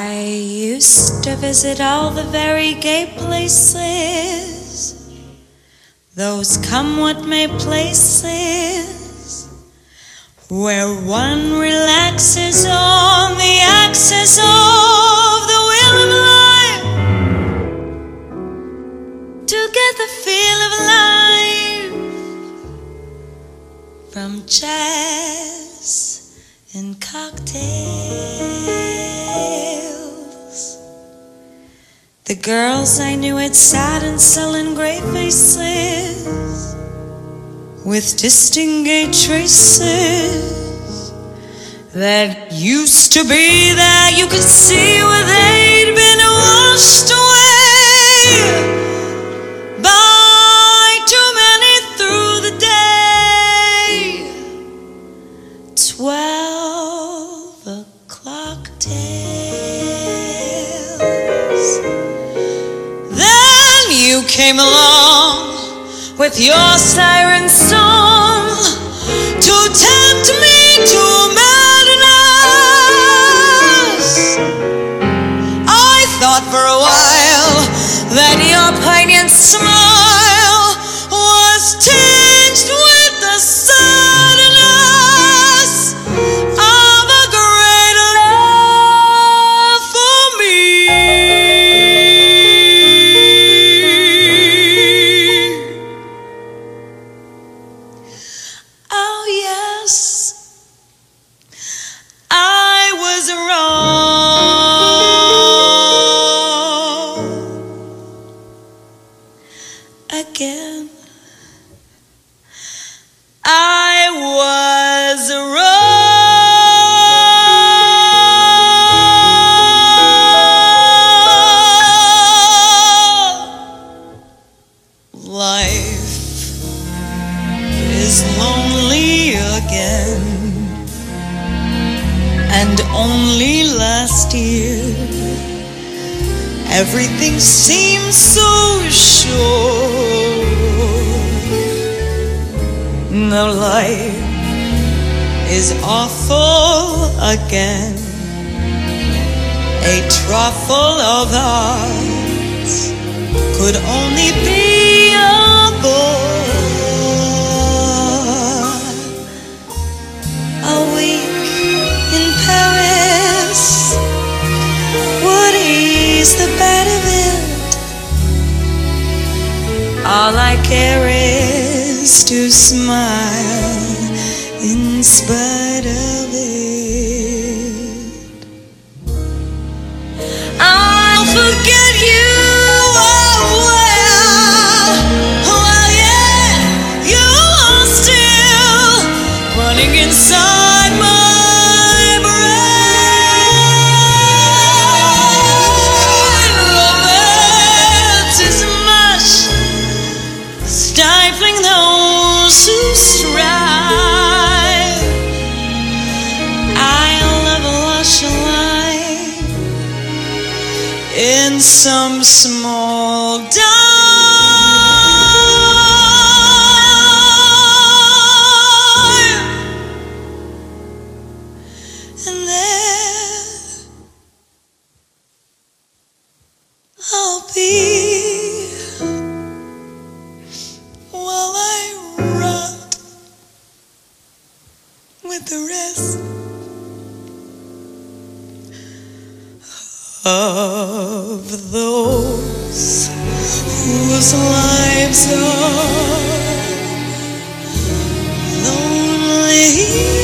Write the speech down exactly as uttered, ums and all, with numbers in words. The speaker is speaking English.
I used to visit all the very gay places, those come what may places, where one relaxes on the axis of the wheel of life to get the feel of life from jazz and cocktails. The girls I knew had sat and sullen grey faces with distinct traces that used to be there. You could see where they'd been washed away by too many through the day. Twelve o'clock tales. Then you came along with your siren song to tempt me to madness. I thought for a while that your poignant smile was tinged with the sadness of a great love for me. Oh yes, I was wrong again. I was wrong. Life is lonely again, and only last year everything seems so sure. Now life is awful again, a trough full of hearts could only be a bore. A week in Paris would ease the bed of it. All I care is to smile in spite of it. I'll forget you. Oh well, well yeah, you are still running inside my brain. Romance is much stifling those who strive. I'll never wash a line in some small dive, and there I'll be while I rot with the rest of those whose lives are lonely.